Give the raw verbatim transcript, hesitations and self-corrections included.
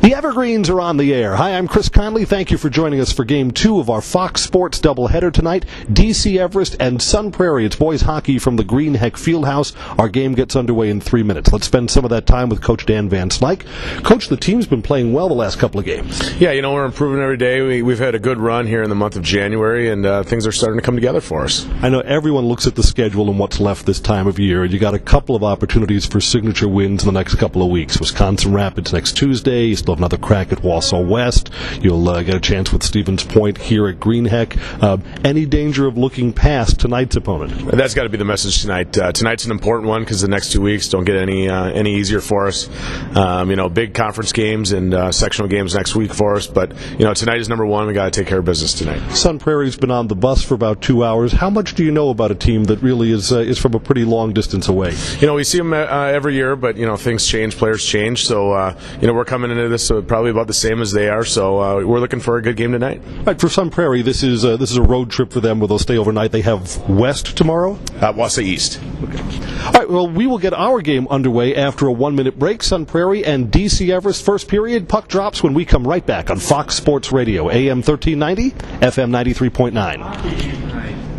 The Evergreens are on the air. Hi, I'm Chris Conley. Thank you for joining us for Game two of our Fox Sports doubleheader tonight. D C Everest and Sun Prairie. It's boys hockey from the Greenheck Fieldhouse. Our game gets underway in three minutes. Let's spend some of that time with Coach Dan Van Slyke. Coach, the team's been playing well the last couple of games. Yeah, you know, we're improving every day. We, we've had a good run here in the month of January, and uh, things are starting to come together for us. I know everyone looks at the schedule and what's left this time of year, and you got a couple of opportunities for signature wins in the next couple of weeks. Wisconsin Rapids next Tuesday. You still have another crack at Wausau West. You'll uh, get a chance with Stevens Point here at Greenheck. Uh, any danger of looking past tonight's opponent? That's got to be the message tonight. Uh, tonight's an important one because the next two weeks don't get any uh, any easier for us. Um, you know, big conference games and uh, sectional games next week for us. But you know, tonight is number one. We got to take care of business tonight. Sun Prairie's been on the bus for about two hours. How much do you know about a team that really is uh, is from a pretty long distance away? You know, we see them uh, every year, but you know, things change, players change. So uh, you know, we're coming into this uh, probably about the same as they are. So uh, we're looking for a good game tonight. All right, for Sun Prairie, this is uh, this is a road trip for them where they'll stay overnight. They have West tomorrow. Uh, Wausau East. Okay. All right. Well, we will get our game underway after a one-minute break. Sun Prairie and D C Everest first period. Puck drops when we come right back on Fox Sports Radio, A M thirteen ninety, F M ninety-three point nine.